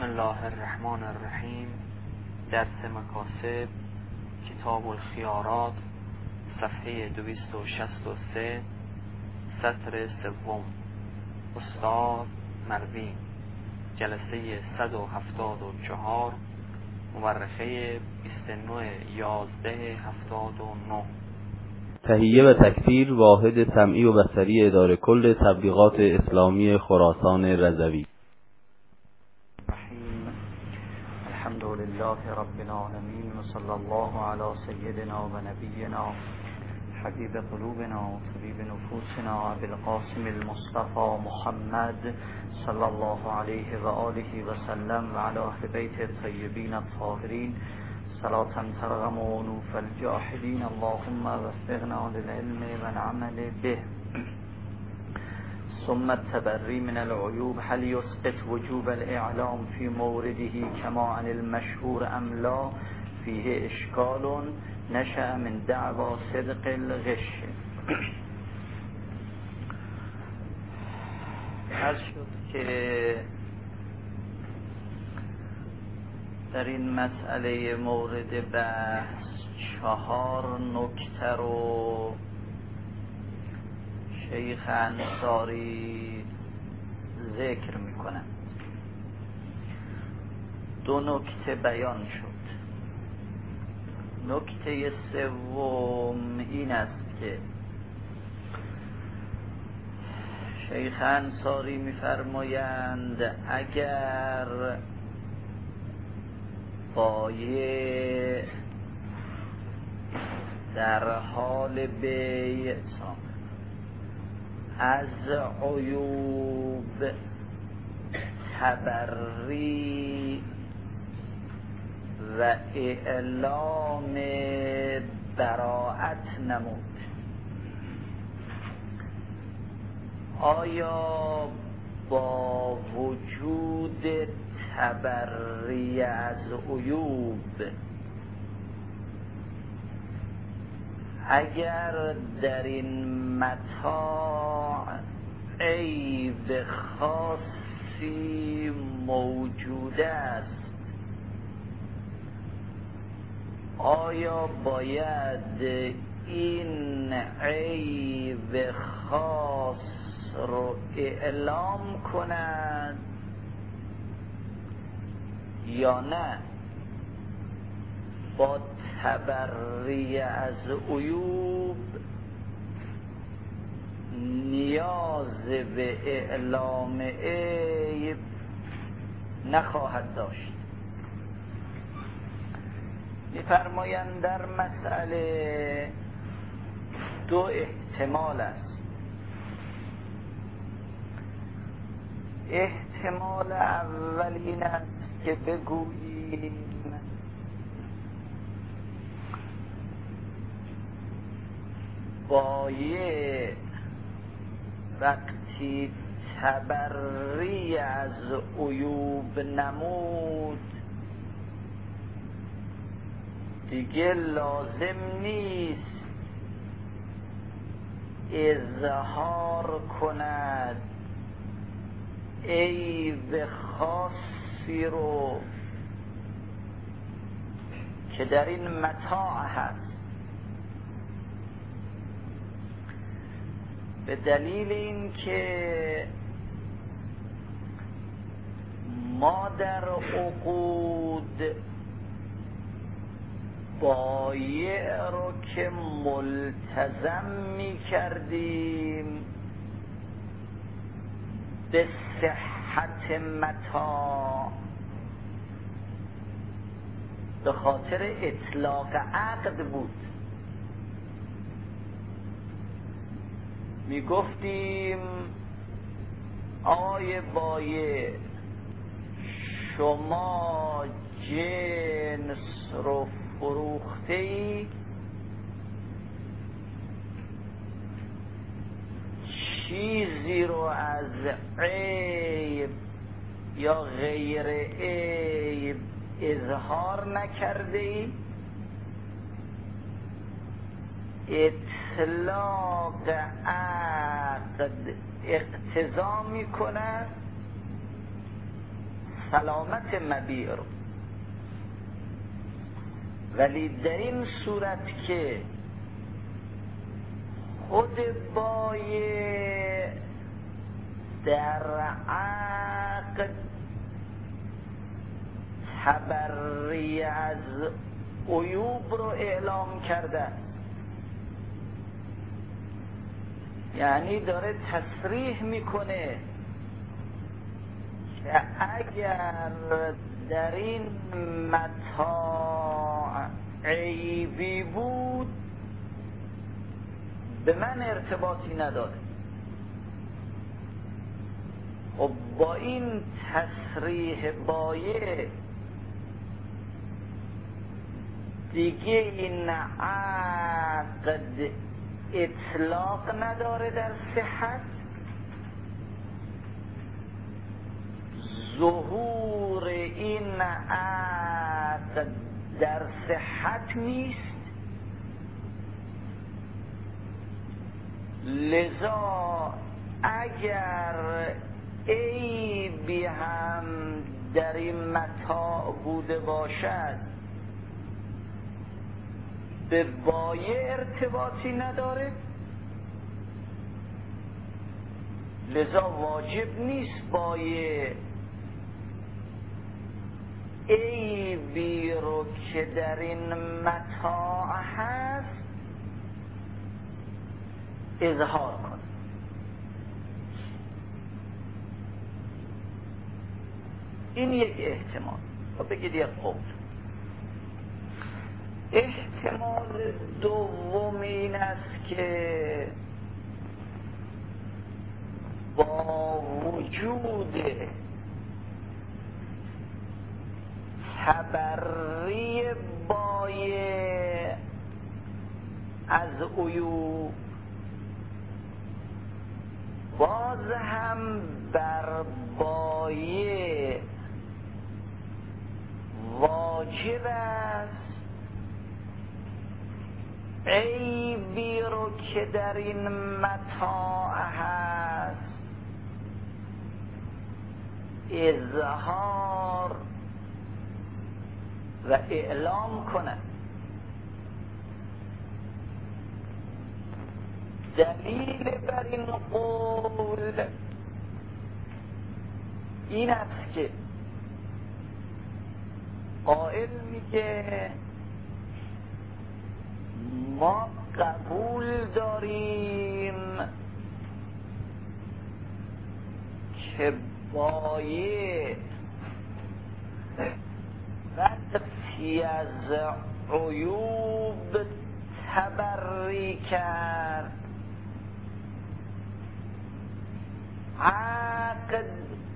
الله الرحمن الرحیم. درس مکاسب، کتاب الخیارات، صفحه 263، سطر سوم. استاد مروی، جلسه 174، مورخه 29/11/79. تهیه و تکثیر واحد سمعی و بصری اداره کل تبلیغات اسلامی خراسان رضوی. الحمد لله رب العالمین و صلی الله علی سیدنا و نبینا حبیب قلوبنا و طبیب نفوسنا ابی القاسم المصطفى محمد صلی الله علیه و آله و سلم و علی اهل بیت الطیبین الطاهرین صلاة ترغم عنوف الجاحدین. اللهم وفقنا للعلم و العمل به. ثم التبری من العیوب، هل يسقط وجوب الاعلام في مورده كما عن المشهور ام لا؟ فيه اشکال نشأ من دعوى صدق الغش. عرض شد که در این مسئله مورد بحث 4 نکته رو شیخ انصاری ذکر میکنند. 2 نکته بیان شد. نکته سوم این است که شیخ انصاری میفرمایند اگر بایع در حال بیع از عیوب تبری و اعلام براءت نمود، آیا با وجود تبری از عیوب اگر در این متاع عیب خاصی موجود است، آیا باید این عیب خاص رو اعلام کند یا نه؟ با تبری از عیوب نیاز به اعلام عیب نخواهد داشت. می‌فرمایند در مسئله 2 احتمال است. احتمال اول این است که بگوییم بایع وقتی تبری از عیوب نمود دیگه لازم نیست اظهار کند عیب خاصی رو که در این متاع هست، به دلیل این که ما در عقود بایع رو که ملتزم می کردیم به صحت متاع به خاطر اطلاق عقد بود. می گفتیم آقای بایع شما جنس رو فروخته ای، چیزی رو از عیب یا غیر عیب اظهار نکرده ای، اطلاق عقد اقتضا می کند سلامت مبیع رو. ولی در این صورت که خود بایع در عقد تبری از عیوب رو اعلام کرده، یعنی داره تصریح میکنه که اگر در این متاع عیبی بود به من ارتباطی نداره. و با این تصریح بایع دیگه این عقد اطلاق نداره در صحت، ظهور این عقد در صحت نیست. لذا اگر عیبی هم در این متاع بوده باشد به بایع ارتباطی نداره، لذا واجب نیست بایع عیبی رو که در این متاع هست اظهار کنه. این یک احتمال. و بگید یک قول. احتمال دوم این است که با وجود تبری بایع از عیوب باز هم بر بایع واجب است عیبی رو که در این متاع هست اظهار و اعلام کنه. دلیل بر این قول این است که قائل میگه ما قبول داریم که بایع وقتی از عیوب تبری کرد عقد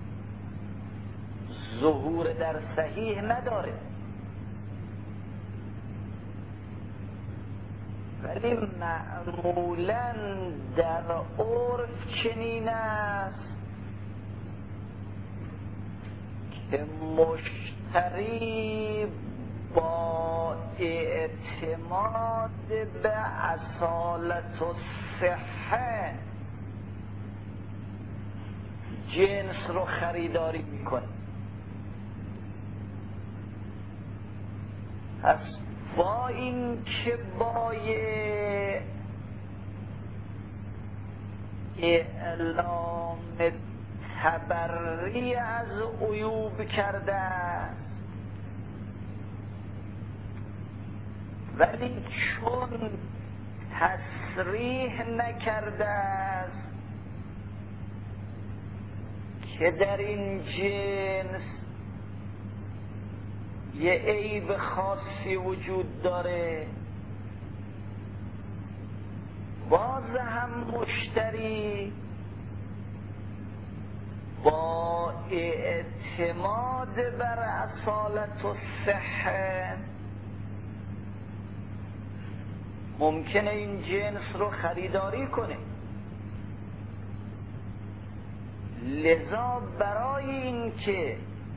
ظهور در صحیح نداره، ولی معمولا در عرف چنین است که مشتری با اعتماد به اصالت و صحه جنس رو خریداری میکنه. پس با این که بایع اعلام تبری از عیوب کرده است، ولی چون تصریح نکرده است که در این جنس یه عیب خاصی وجود داره، باز هم مشتری با اعتماد بر اصالت و صحه ممکنه این جنس رو خریداری کنه. لذا برای این که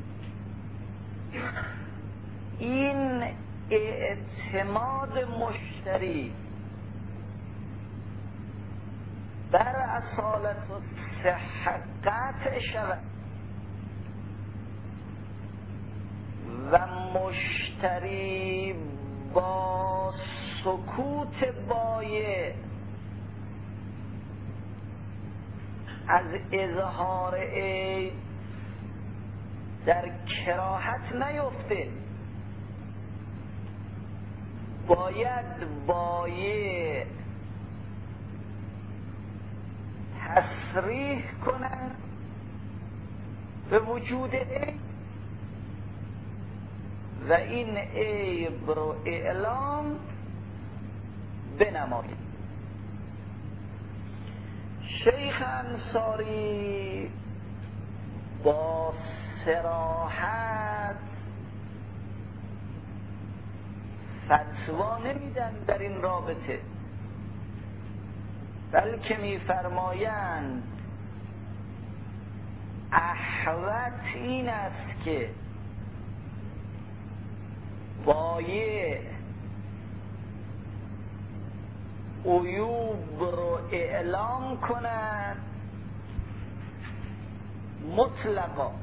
این اعتماد مشتری بر اصالت و صحت قطع شود، و مشتری با سکوت بایع از اظهار عیب در کراهت نیفته، باید بایع تصریح کنند به وجود عیب و این عیب رو اعلام بنماید. شیخ انصاری با صراحت فتوا نمیدن در این رابطه، بلکه میفرمایند احوط این است که بایع عیوب رو اعلام کنند مطلقا،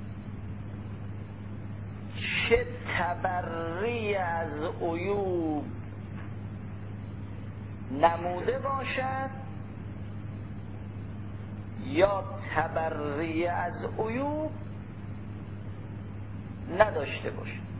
چه تبری از عیوب نموده باشد یا تبری از عیوب نداشته باشد.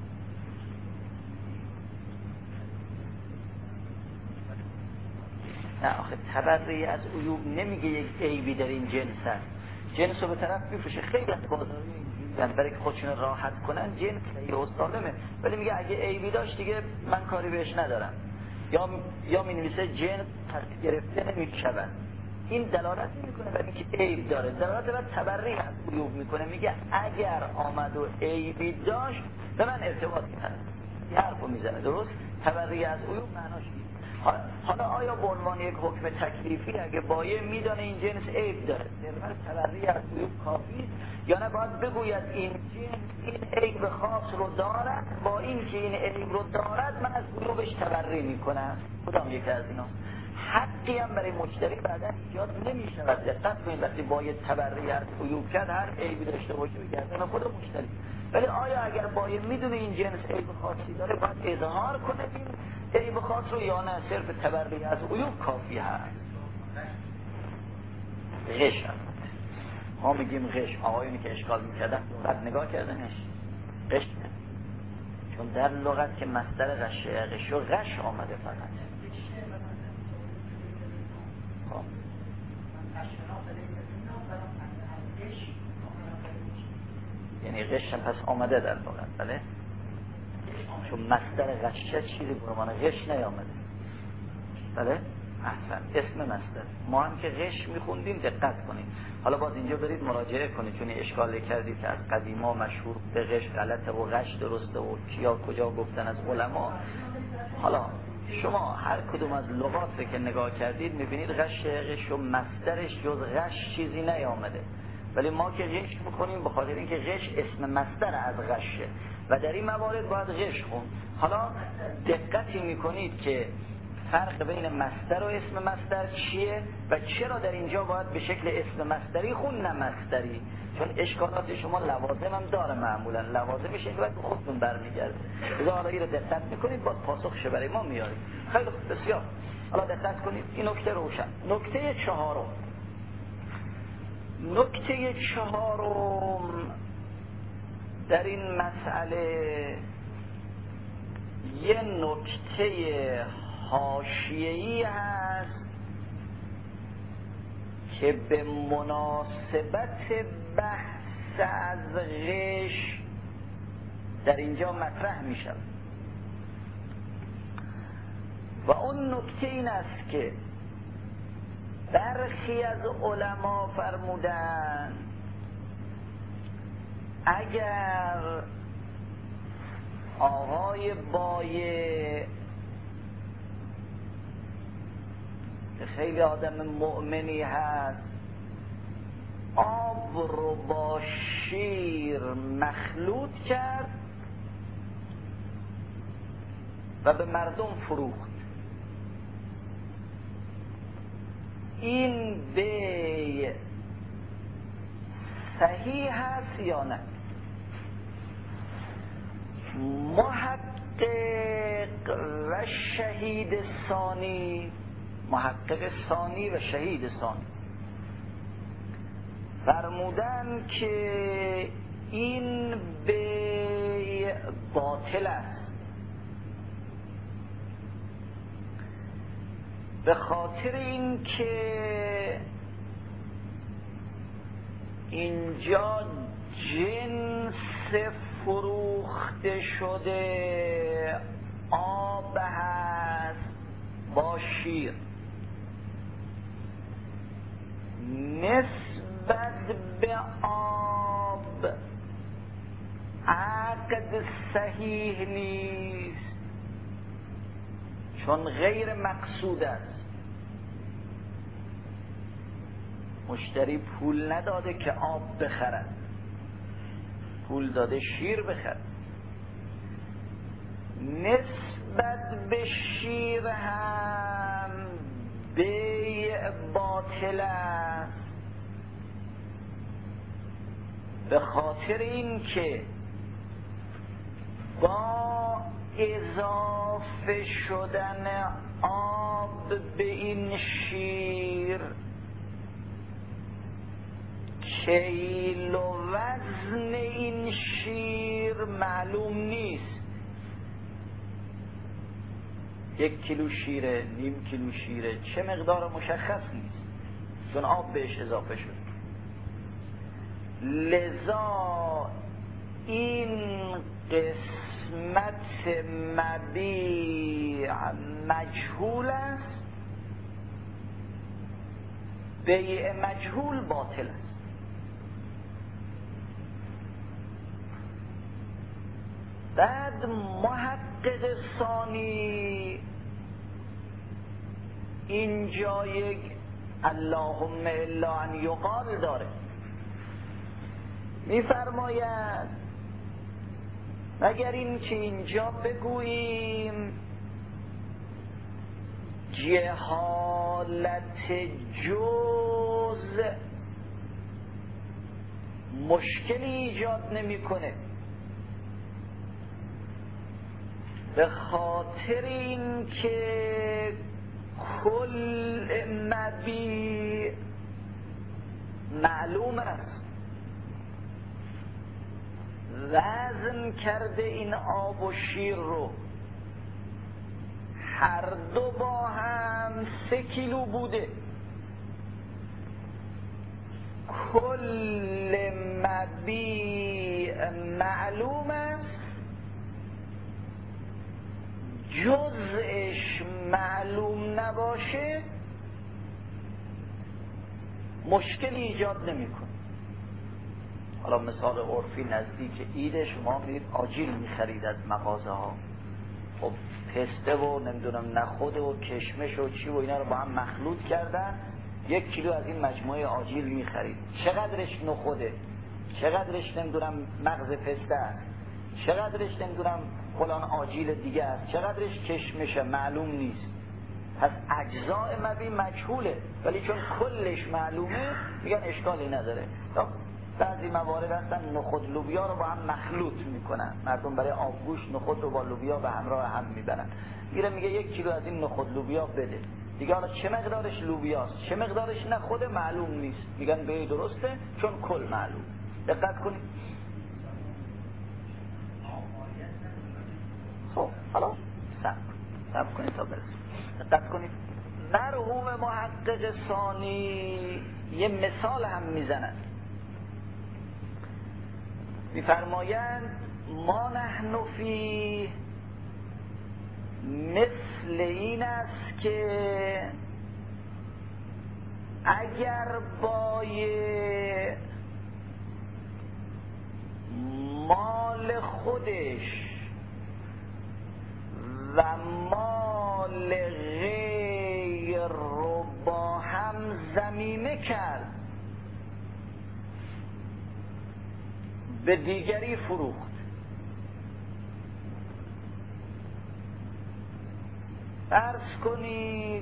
نه آخه تبری از عیوب نمیگه یک عیبی در این جنس هست، جنس رو به طرف میفروشه. خیلی از بازاری اینجوریه برای که خودشون راحت کنن جنس صحیح و سالمه، ولی میگه اگه عیبی داشت دیگه من کاری بهش ندارم، یا مینویسه جنس پس گرفته نمیشود. این دلالت میکنه برای اینکه عیب داره، دلالت بر تبری از عیوب میکنه. میگه اگر آمد و عیبی داشت به من ارتباط میکنه، این حرفو میزنه. درست؟ تبری از عیوب معناش نیست. حالا آیا به عنوان یک حکم تکلیفی اگه بایع میدانه این جنس عیب داره صرفا تبری از عیوب کافی، یا نه باید بگوید این جنس این عیب خاص رو دارد، با این که این عیب رو دارد من از عیوبش تبری میکنم؟ کدام یک از اینا؟ حقی هم برای مشتری بعدا ایجاد نمیشود. دقت کنید وقتی بایع تبری از عیوب کرد هر عیبی داشته باشه بگردن خود مشتری. ولی آیا اگر بایع میدونه این جنس عیب خاصی داره باید اظهار کنه این عیب خاص رو، یا نه صرف تبری از عیوب کافی هست؟ غش ما میگیم غش. آقایونی که اشکال میکردن لغت نگاه کردنش غش، چون در لغت که مصدر غش و غش آمده فقط. یعنی غش هم پس آمده در لغت، بله؟ چون مصدر غشه چیزی برمان غش نیامده، بله؟ احسن، اسم مصدر. ما هم که غش میخوندیم دقت کنید. حالا باز اینجا برید مراجعه کنید، چون اشکال کردید که از قدیما مشهور به غش غلطه و غش درسته و کیا کجا گفتن از علما. حالا شما هر کدوم از لغات رو که نگاه کردید میبینید غش و مصدرش جز غش چیزی نیامده، ولی ما که غش میکنیم به خاطر اینکه غش اسم مصدر از غشه و در این موارد باید غش خون. حالا دقتی میکنید که فرق بین مصدر و اسم مصدر چیه و چرا در اینجا باید به شکل اسم مصدری خون نه مصدری؟ چون اشکالات شما لوازم هم داره، معمولا لوازمش این باید به خودتون برمیگرده. لذا حالا این رو دقت میکنید باید پاسخش برای ما میارید. خیلی خوب، بسیار. حالا دقت کنید این نکته روشن. نکته چهارم در این مسئله یه نکته حاشیه‌ای هست که به مناسبت بحث از غش در اینجا مطرح می شود و اون نکته این است که برخی از علما فرمودن اگر آقای بایع خیلی آدم مؤمنی هست آب رو با شیر مخلوط کرد و به مردم فروخت، این بیع صحیح هست یا نه؟ محقق و شهید ثانی، محقق ثانی و شهید ثانی فرمودن که این بیع باطل است، به خاطر این که اینجا جنس فروخته شده آب هست با شیر، نسبت به آب عقد صحیح نیست، چون غیر مقصود است. مشتری پول نداده که آب بخرد، پول داده شیر بخرد. نسبت به شیر هم بیع باطل است، به خاطر این که با اضافه شدن آب به این شیر کیل و وزن این شیر معلوم نیست. 1 کیلو شیره، نیم کیلو شیره، چه مقدار مشخص نیست، چون آب بهش اضافه شد. لذا این قسمت مبیع مجهول است، بیع مجهول باطل است. بعد محقق ثانی اینجا یک اللهم الا ان یقال داره، میفرماید مگر این که اینجا بگوییم جهالت جز مشکلی ایجاد نمیکنه، به خاطر این که کل مبیع معلوم است، وزن کرده این آب و شیر رو، هر دو با هم 3 کیلو بوده، کل مبیع معلوم است، جزءش معلوم نباشه مشکلی ایجاد نمیکنه. حالا مثال عرفی نزدیک عید، شما میرید آجیل میخرید از مغازه ها، خب پسته و نمیدونم نخود و کشمش و چی و اینا رو با هم مخلوط کردن، 1 کیلو از این مجموعه آجیل میخرید. چقدرش نخوده، چقدرش نمیدونم مغز پسته است، چقدرش نمیدونم فلان آجیل دیگه است، چقدرش کشمشه، معلوم نیست. پس اجزاء مبیع مجهوله، ولی چون کلش معلومه میگن اشکالی نداره. بعضی موارد هستن نخود لوبیا رو با هم مخلوط میکنن، مردم برای آبگوش نخود رو با لوبیا به همراه هم میبرن، میگه 1 کیلو از این نخود لوبیا بده. دیگه حالا چه مقدارش لوبیاست چه مقدارش نخود معلوم نیست، میگن به درسته چون کل معلوم. دقت کنید. خب حالا صبر کنید تا برسیم. دقت کنید. مرحوم محقق ثانی یه مثال هم میزنند، میفرمایند ما نحن فی مثل این است که اگر بایع مال خودش و مال غیر رو با هم ضمیمه کرد، به دیگری فروخت، فرض کنید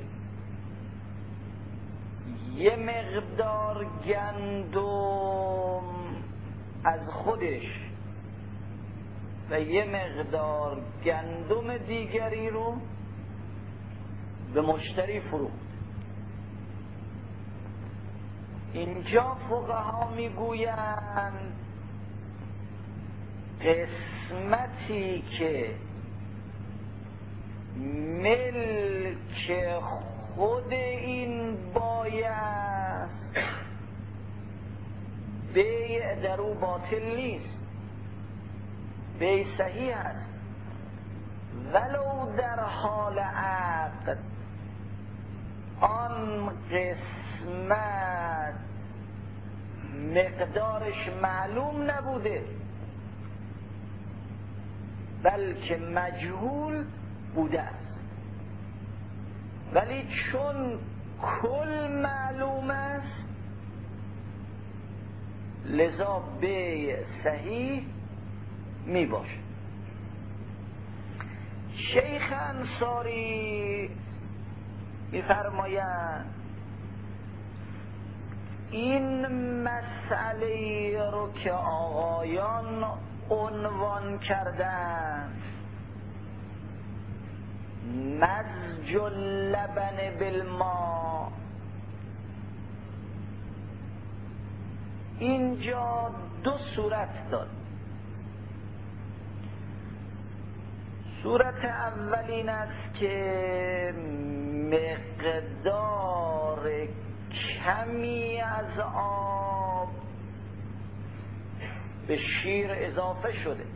یه مقدار گندم از خودش و یه مقدار گندم دیگری رو به مشتری فروخت. اینجا فقها میگویند قسمتی که ملک خود این بایع بیع در او باطل نیست، بیع صحیح است، ولو در حال عقد آن قسمت مقدارش معلوم نبوده بلکه مجهول بوده است، ولی چون کل معلوم است لذا بیع صحیح می باشه. شیخ انصاری می فرمایند این مسئله رو که آقایان عنوان کردن مزج اللبن بالماء، اینجا دو صورت داد. صورت اول این است که مقدار کمی از آب به شیر اضافه شده،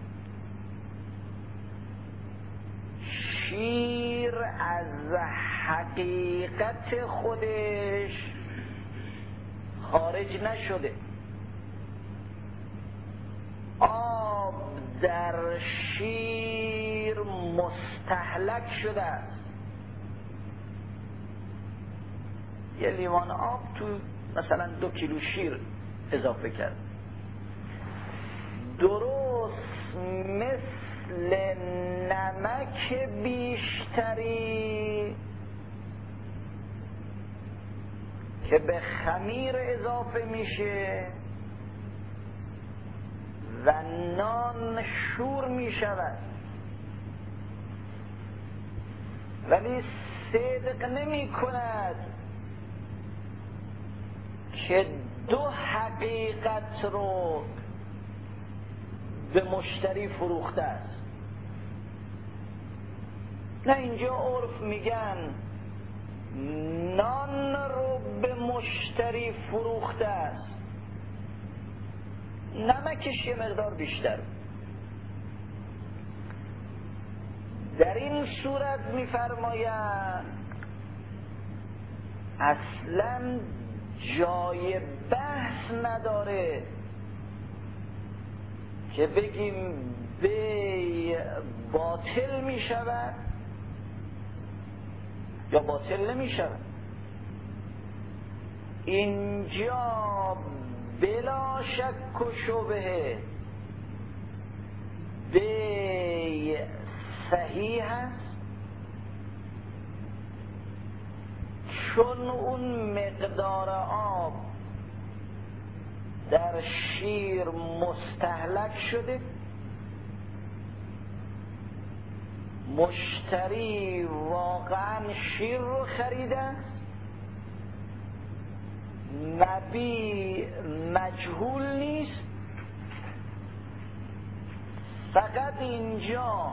شیر از حقیقت خودش خارج نشده، آب در شیر مستهلک شده است. یه لیوان آب تو مثلا 2 کیلو شیر اضافه کرد، درست مثل نمک بیشتری که به خمیر اضافه میشه و نان شور میشود، ولی صدق نمی کند که دو حقیقت رو به مشتری فروخته است. نه، اینجا عرف میگن نان رو به مشتری فروخته است، نمکش یه مقدار بیشتر. در این صورت میفرمایند اصلا جای بحث نداره که بگیم بیع باطل می شود یا باطل نمی شود. اینجا بلا شک و شبهه بیع صحیح است، چون اون مقدار آب در شیر مستهلک شده، مشتری واقعا شیر رو خریده، مبیع مجهول نیست، فقط اینجا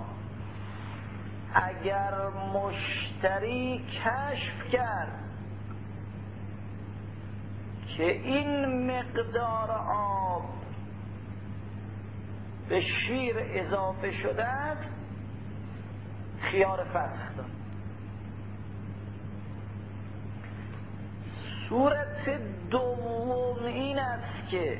اگر مشتری کشف کرد که این مقدار آب به شیر اضافه شده است، خیار فسخ داد. صورت دوم این است که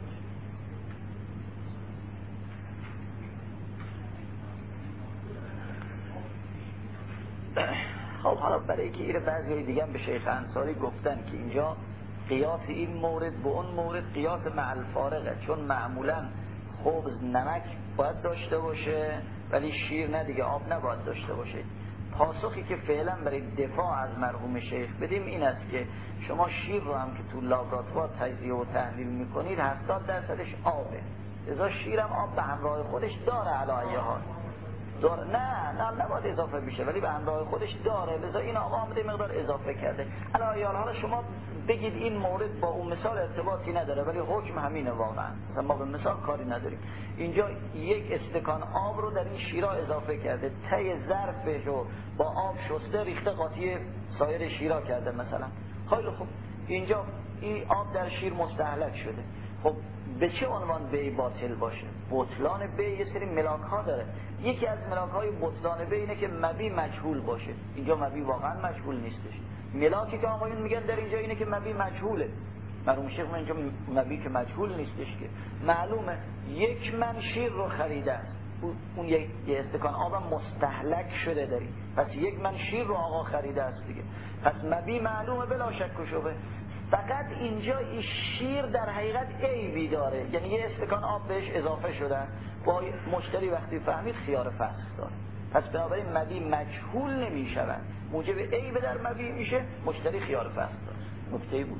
خب حالا برای که این بعضی دیگه هم به شیخ انصاری گفتن که اینجا قیاس این مورد به اون مورد قیاس مع الفارقه، چون معمولا خبز نمک باید داشته باشه ولی شیر نه دیگه، آب نباید داشته باشه. پاسخی که فعلا برای دفاع از مرحوم شیخ بدیم این است که شما شیر رو هم که تو لابراتوار تجزیه و تحلیل میکنید 70% آبه، لذا شیرم آب به همراه خودش داره علیه حال داره، نه نباید اضافه بشه ولی به همراه خودش داره، لذا این آقا آمده مقدار اضافه کرده علیه حال. شما بگید این مورد با اون مثال ارتباطی نداره ولی حکم همینه واقعا، مثلا ما به مثال کاری نداریم. اینجا یک استکان آب رو در این شیرا اضافه کرده، ته ظرفش رو با آب شسته ریخته قاطی سایر شیرا کرده مثلا. خیلی خوب، اینجا این آب در شیر مستهلک شده. خب به چه عنوان بی باطل باشه؟ بطلان بی یه سری ملاک ها داره. یکی از ملاک های بطلان بی اینه که مبی مجهول باشه. اینجا مبی واقعا مجهول نیستش. ملاکی که آقایون میگن در اینجا اینه که مبی مجهوله. مرحوم شیخ اینجا مبی که مجهول نیستش که معلومه یک من شیر رو خریده است، اون یه استکان آبم مستهلک شده داری، پس یک من شیر رو آقا خریده است دیگه، پس مبی معلومه بلا شک و شبهه. فقط اینجا این شیر در حقیقت عیبی داره، یعنی یه استکان آب بهش اضافه شده، با مشتری وقتی فهمید خیار فسخ داره، پس بنابراین مبی مجهول نمی شود، موجب عیب در مبی میشه، مشتری خیار فسخ داره. نکته بود.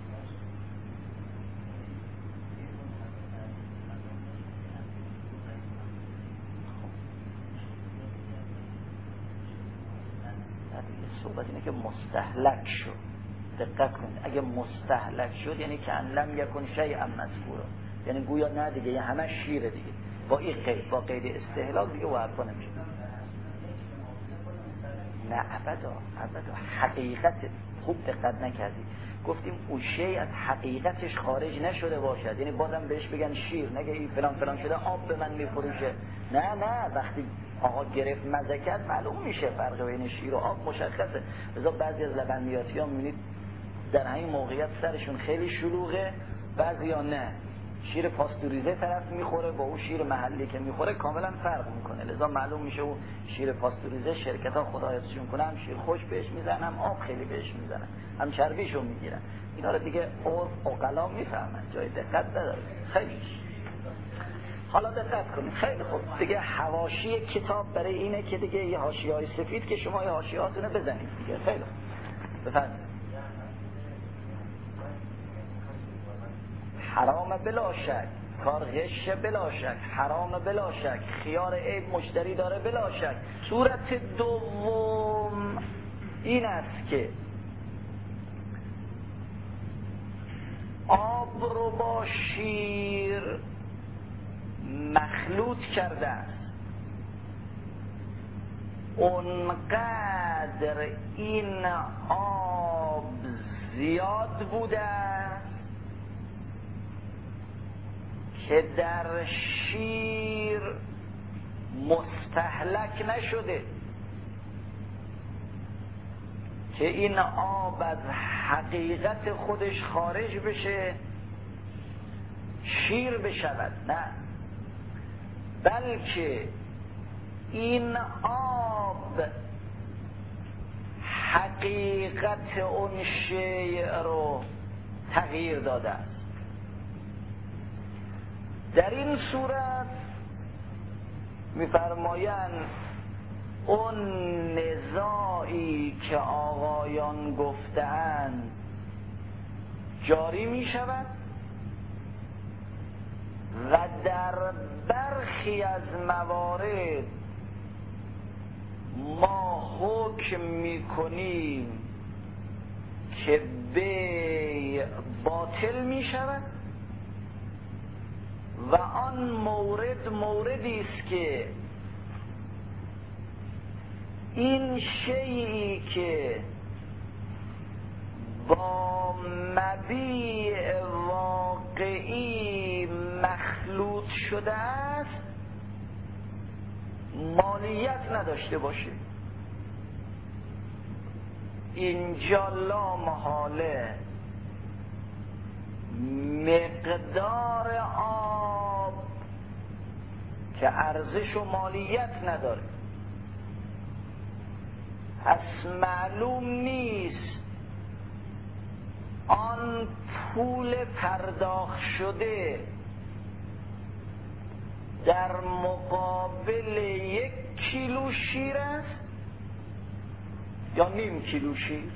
صحبت اینه که مستهلک شد. دقت کنید، اگه مستهلک شد یعنی که لم یکن شیئا مذکورا، یعنی گویا نه دیگه، یعنی همه شیره دیگه، با این قید، با قید استهلاک دیگه و حرفا نمیشه. نه ابدا حقیقت، خوب دقت نکردی، گفتیم اون شی از حقیقتش خارج نشده باشد، یعنی بازم بهش بگن شیر، نگه این فلان فلان شده آب به من میفروشه. نه وقتی آقا گرفت مزه کرد معلوم میشه فرق بین شیر و آب مشخصه. لذا بعضی از لبنیاتی ها میبینید در همین موقعیت سرشون خیلی شلوغه، بعضی ها نه، شیر پاستوریزه طرف میخوره با اون شیر محلی که میخوره کاملا فرق میکنه. لذا معلوم میشه اون شیر پاستوریزه شرکت ها خدا حفظشون کنه هم شیر خوش بهش میزنن، هم آب خیلی بهش میزنن، هم چربیشو میگیرن. اینا رو دیگه عرف عقلا میفهمن، جای دقت نداره. خیلی حالا دقت کنید، خیلی خوب دیگه. حواشی کتاب برای اینه که دیگه یه حاشیه‌های سفید که شما یه حاشیه‌هاتون رو بزنید دیگه. خیلی خوب بفرمایید. حرام بلا شک، کار غش بلا شک، حرام بلا شک، خیار عیب مشتری داره بلا شک. صورت دوم این است که آب رو با شیر مخلوط کرده است، اونقدر این آب زیاد بوده که در شیر مستهلک نشده، که این آب از حقیقت خودش خارج بشه شیر بشود، نه، بلکه این آب حقیقت اون شیء رو تغییر داده است. در این صورت می‌فرمایند اون نزاعی که آقایان گفتند جاری می شود و در برخی از موارد ما حکم می کنیم که بیع باطل می شود و آن مورد موردی است که این شیئی که با مبیع واقعی مخلوط شده است مالیت نداشته باشه. اینجا لا محاله مقدار آب که ارزش و مالیت نداره، پس معلوم نیست آن پول پرداخت شده در مقابل 1 کیلو شیر است یا نیم کیلو شیر.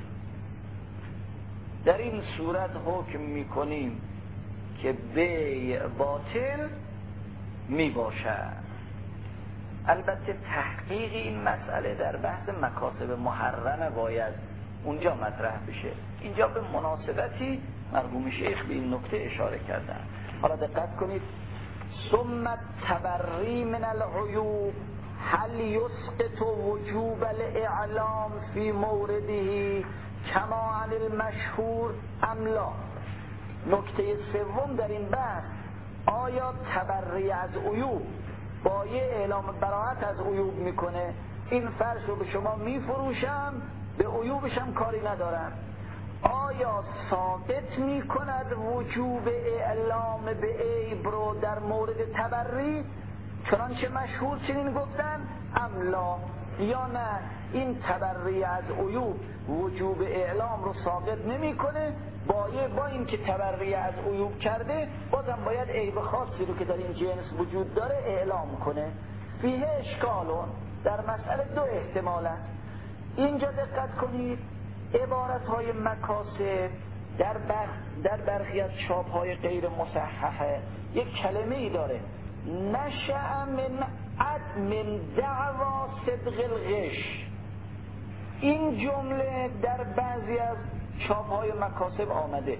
در این صورت حکم میکنیم که بیع باطل می باشد. البته تحقیق این مسئله در بحث مکاسب محرمه باید اونجا مطرح بشه. اینجا به مناسبتی مرحوم شیخ به این نکته اشاره کردن. حالا دقت کنید. ثم التبری من العیوب هل یسقط وجوب الاعلام فی مورده کما عن المشهور ام لا. نکته سوم در این بحث، آیا تبری از عیوب با یه اعلام براءت از عیوب میکنه؟ این فرش رو به شما میفروشم، به عیوبش هم کاری ندارم. آیا ثابت میکند وجوب اعلام به عیب رو در مورد تبری چنانچه مشهور چنین گفتن ام لا، یا نه این تبری از عیوب وجوب اعلام رو ثابت نمیکنه، با این که تبری از عیوب کرده بازم باید عیب خاصی رو که در این جنس وجود داره اعلام کنه. فیه اشکالون، در مسئله دو احتمال است. اینجا دقت کنید، عبارت‌های مکاسب در برخی از چاپ‌های غیر مصححه یک کلمه‌ای داره، نشأ من دعوا صدق الغش. این جمله در بعضی از چاپ‌های مکاسب آمده.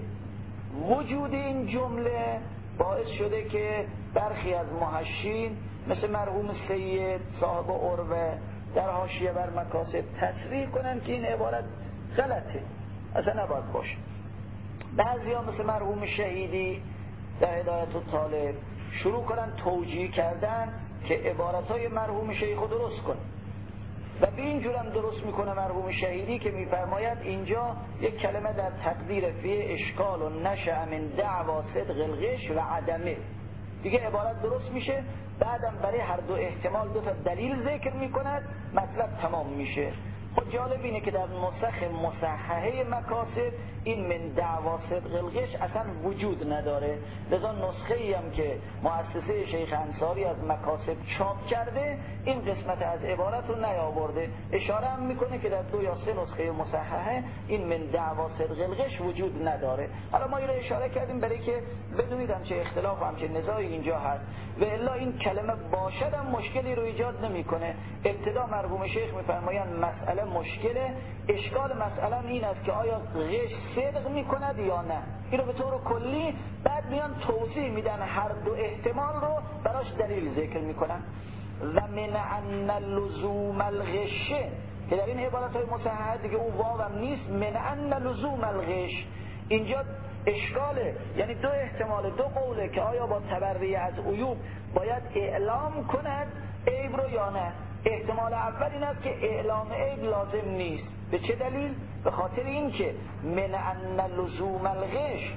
وجود این جمله باعث شده که برخی از محشین مثل مرحوم سید صاحب عروه در حاشیه بر مکاسب تصریح کنن که این عبارت غلطه، اصلا نباید باشه. بعضی ها مثل مرحوم شهیدی در هدایت الطالب شروع کنن توجیه کردن که عبارتهای مرحوم شیخ رو درست کنن و به این جور هم درست میکنه مرحوم شهیدی که میفرماید اینجا یک کلمه در تقدیر فیه اشکال و نشأ من دعوا صدق الغش و عدمه، دیگه عبارت درست میشه. بعدم برای هر دو احتمال دو تا دلیل ذکر میکند، مطلب تمام میشه. خب جالب اینه که در نسخ مصححه مکاسب این من دعوا صدق الغش اصلا وجود نداره، لذا نسخه ای هم که مؤسسه شیخ انصاری از مکاسب چاپ کرده این قسمت از عبارت رو نیاورده. اشاره هم میکنه که در 2 یا 3 نسخه مصححه این من دعوا صدق الغش وجود نداره. حالا ما اینو اشاره کردیم برای که بدونید هم چه اختلاف هم چه نزاعی اینجا هست و الا این کلمه باشد هم مشکلی رو ایجاد نمیکنه. ابتدا مرحوم شیخ میفرمایند مسئله مشکله، اشکال مسئله این است که آیا غش صدق میکند یا نه. اینو به طور کلی بعد میان توضیح میدن، هر دو احتمال رو براش دلیل ذکر میکنن. و من ان لزوم الغش که در این عبارت های مصححه دیگه اون واو هم نیست، من ان لزوم الغش اینجا اشکاله، یعنی دو احتمال، دو قوله که آیا با تبری از عیوب باید اعلام کند عیب رو یا نه. احتمال اول این است که اعلام عیب لازم نیست. به چه دلیل؟ به خاطر این که من ان لزوم الغش،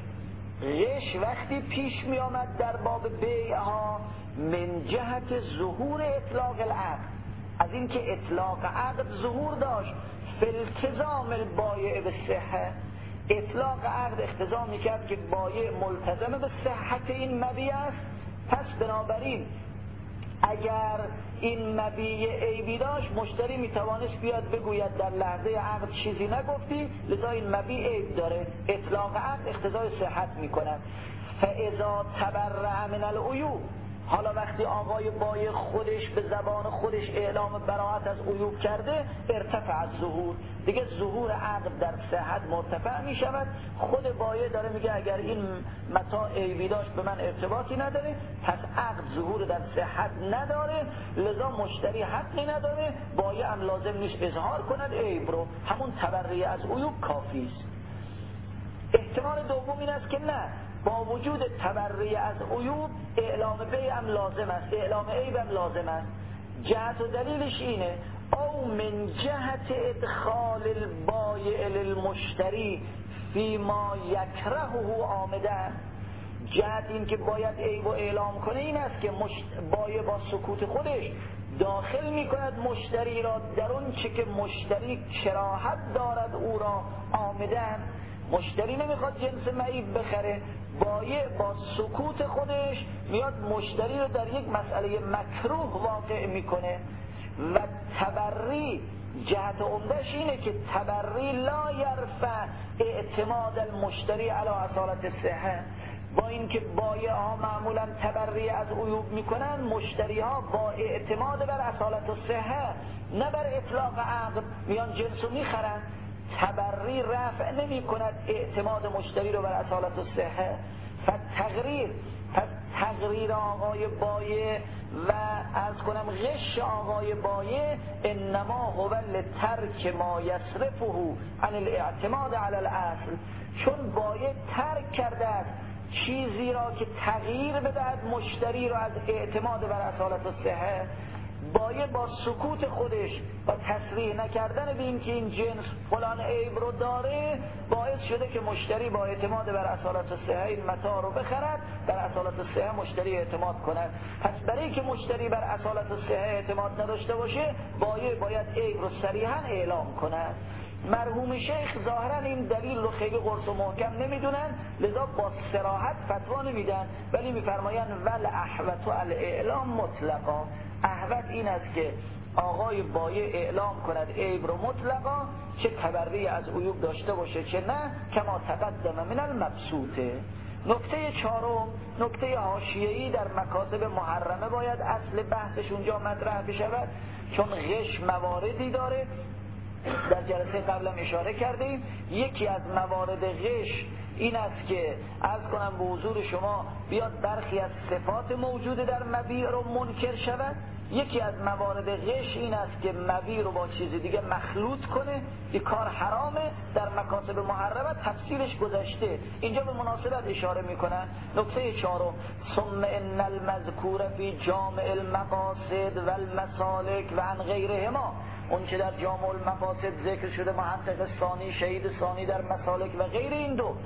غش وقتی پیش می آمد در باب بیع ها من جهت ظهور اطلاق العقد، از این که اطلاق عقد ظهور داشت، فالتزام البایع به صحه، اطلاق عقد اقتضا می کرد که بایع ملتزم به صحت این مبیع است. پس بنابراین اگر این مبیع عیبی داشت مشتری میتوانست بیاد بگوید در لحظه عقد چیزی نگفتی لذا این مبیع عیب داره، اطلاق عقد اقتضای صحت میکند. فاذا تبرع من العیوب، حالا وقتی آقای بایع خودش به زبان خودش اعلام براءت از عیوب کرده، ارتفع الظهور، دیگه ظهور عقد در صحت مرتفع می شود. خود بایع داره میگه اگر این متاع عیبی داشت به من ارتباطی نداره، پس عقد ظهور در صحت نداره، لذا مشتری حقی نداره، بایع هم لازم نیست اظهار کند عیب رو، همون تبری از عیوب کافی است. احتمال دوم این است که نه، با وجود تبری از عیوب اعلام بیع هم لازم است، اعلام عیب هم لازم است. جهت و دلیلش اینه او من جهت ادخال البایع للمشتری فیما یکرهه عامداً، جهت این که باید عیب و اعلام کنه این است که بایع با سکوت خودش داخل می کند مشتری را در اون چه که مشتری کراهت دارد او را عامداً. مشتری نمیخواد جنس معیب بخره، بایع با سکوت خودش میاد مشتری رو در یک مسئله مکروه واقع میکنه. و تبری جهت عمدهش اینه که تبری لا یرفع اعتماد المشتری علی اصالت صحه، با اینکه بایع ها معمولا تبری از عیوب میکنن، مشتری ها با اعتماد بر اصالت الصحه نه بر اطلاق عقد میان جنسو میخرن. تبری رفع نمی کند اعتماد مشتری رو بر اصالت الصحه. پس تقریر آقای بایع و عرض کنم غش آقای بایع انما هو لترک ما یصرفه عن الاعتماد علی الاصل، چون بایع ترک کرده است چیزی را که تغییر بدهد مشتری را از اعتماد بر اصالت الصحه. بایع با سکوت خودش و تصریح نکردن به این که این جنس فلان عیب رو داره باعث شده که مشتری با اعتماد بر اصالت الصحه این متاع رو بخرد، بر اصالت الصحه مشتری اعتماد کند. پس برای که مشتری بر اصالت الصحه اعتماد نداشته باشه، بایع باید عیب رو صریحا اعلام کند. مرحوم شیخ ظاهرا این دلیل رو خیلی قرص و محکم نمیدونن، لذا با صراحت فتوا نمیدن، ولی میفرمایند ول احوط الاعلام مطلقا. احوط این است که آقای بایع اعلام کند عیب رو مطلقا، چه تبری از عیوب داشته باشه چه نه، کما تقدم من المبسوطه. نکته چهارم، نکته حاشیه‌ای در مکاتب محرمه باید اصل بحثش اونجا مطرح بشود، چون غش مواردی داره. در جلسه قبلم اشاره کردیم یکی از موارد غش این است که عرض کنم به حضور شما بیاد برخی از صفات موجود در مبیع رو منکر شود. یکی از موارد غش این است که مبیع رو با چیز دیگه مخلوط کنه، این کار حرامه. در مکاتب محرمه تفصیلش گذشته، اینجا به مناسبت اشاره میکنن. نکته چهارم، ثم ان المذکور فی جامع المقاصد و المسالک و عن غیرهما، اون که در جامع المفاسد ذکر شده، محقق ثانی، شهید ثانی در مسالک و غیر این دو،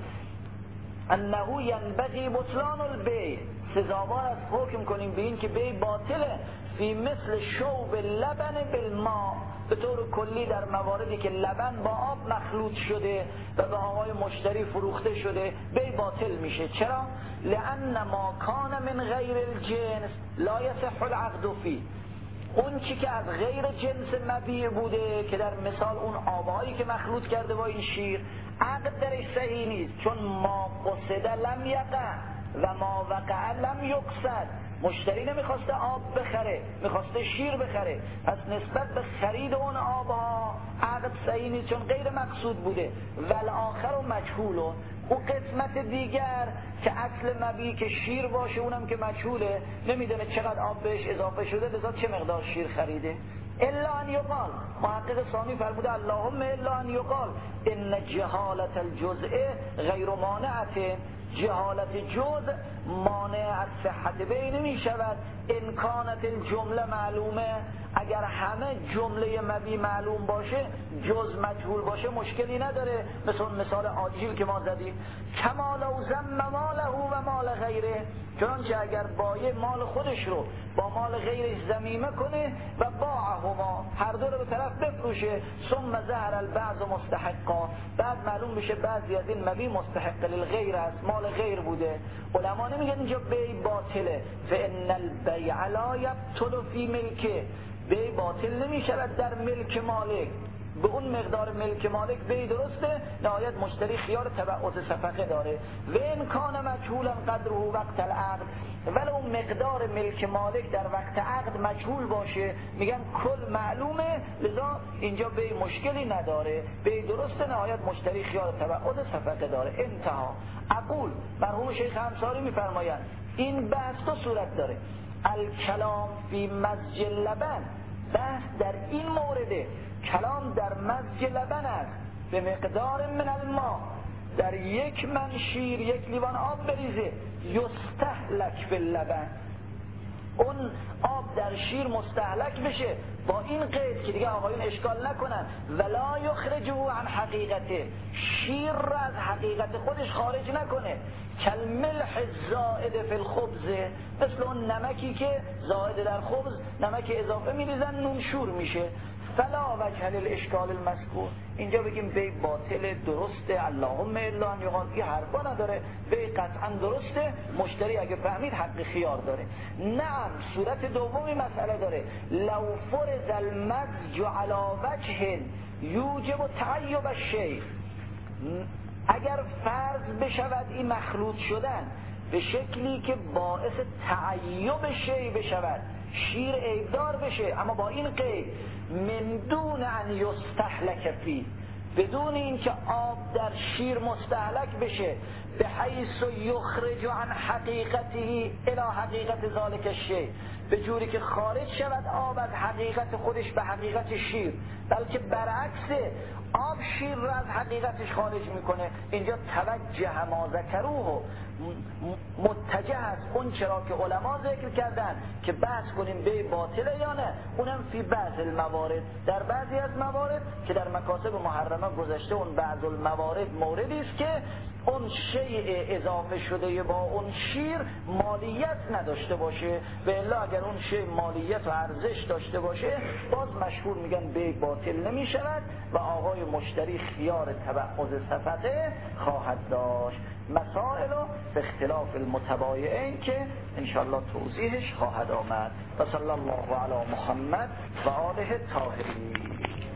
انه ینبغی بطلان البیع، سزاوار است حکم کنیم به این که بیع باطله، فی مثل شوب لبن بالماء، به طور کلی در مواردی که لبن با آب مخلوط شده و به آقای مشتری فروخته شده بیع باطل میشه. چرا؟ لأن ما کان من غیر الجنس لا یصح العقد فیه، اون چی که از غیر جنس مبیع بوده که در مثال اون آبهایی که مخلوط کرده با این شیر، عقد درش صحیح نیست، چون ما قصد لم یقع و ما وقع لم یقصد. مشتری نمیخواسته آب بخره، میخواسته شیر بخره، پس نسبت به خرید اون آبها عقد صحیح نیست چون غیر مقصود بوده. والآخر و مجهولون، او قسمت دیگر که اصل مبیع که شیر باشه اونم که مجهوله، نمیدونه چقدر آب بهش اضافه شده لذا چه مقدار شیر خریده. الا ان یقال، محقق ثانی فرموده اللهم الا ان یقال ان جهالت الجزء غیر مانعه، جهالت جزء مانع از صحت بیع نمی شود. ان کانت الجمله معلومه، اگر همه جمله مبیع معلوم باشه جز مجهول باشه مشکلی نداره، مثال آجیل که ما زدیم. کما لو ضم ماله و مال غیره، چنانچه اگر بایع مال خودش رو با مال غیرش ضمیمه کنه و باعهما، هر دو رو به طرف بفروشه، ثم ظهر البعض مستحقا، بعد معلوم بشه بعضی از این مبیع مستحق للغیر است، مال غیر بوده، علما نمیگن اینجا بیع باطله، فان البیع لا یبطل فی ملکه، بیع باطل نمی شود در ملک مالک، به اون مقدار ملک مالک بیع درسته، نهایت مشتری خیار تبعات صفقه داره. و ان کان مجهولا قدره وقت العقد، ولو مقدار ملک مالک در وقت عقد مجهول باشه میگن کل معلومه، لذا اینجا بیع مشکلی نداره، بیع درسته، نهایت مشتری خیار تبعات صفقه داره. انتها. اقول، مرحوم شیخ انصاری میفرمایند این بحث تو صورت داره. الکلام فی مزج لبن، بحث در این مورده، کلام در مزج لبن است، به مقدار من الماء، در یک من شیر یک لیوان آب بریزه، یستهلک باللبن، اون آب در شیر مستهلک بشه، با این قید که دیگه آقایون اشکال نکنن، ولا یخرجه عن حقیقته، شیر را از حقیقت خودش خارج نکنه، کالملح الزائد فی الخبز، مثل اون نمکی که زائد در خبز، نمک اضافه میریزن نونشور میشه. فلا وجه للاشکال المذکور، اینجا بگیم بیع باطل درسته، اللهم الا ان یقال، این حرفا نداره، بیع قطعا درسته، مشتری اگه فهمید حق خیار داره. نعم، صورت دومی مسئله داره، لو فرض المزج علی وجه یوجب تعیب الشیء، اگر فرض بشود این مخلوط شدن به شکلی که باعث تعیب شی بشود، شیر عیبدار بشه، اما با این قید من دون ان یستهلک فی، بدون اینکه آب در شیر مستهلک بشه، به حیث یخرج عن حقیقته الی حقیقت ذالک الشیء، به جوری که خارج شود آب از حقیقت خودش به حقیقت شیر، بلکه برعکس آب شیر را از حقیقتش خارج میکنه. اینجا توجه ما ذکروه، متجه است اون چرا که علما ذکر کردن که بحث کنیم به باطله یا نه، اونم فی بعض الموارد، در بعضی از موارد که در مکاسب محرمه گذشته، اون بعض الموارد موردی است که اون شیء اضافه شده با اون شیر مالیت نداشته باشه، و الا اگر اون شیء مالیت و ارزش داشته باشه باز مشهور میگن به باطل نمی شود و آقای مشتری خیار تبعض صفقه خواهد داشت. مسائل به اختلاف المتبایعین که انشاءالله توضیحش خواهد آمد. و صلی الله علی محمد و آله طاهرین.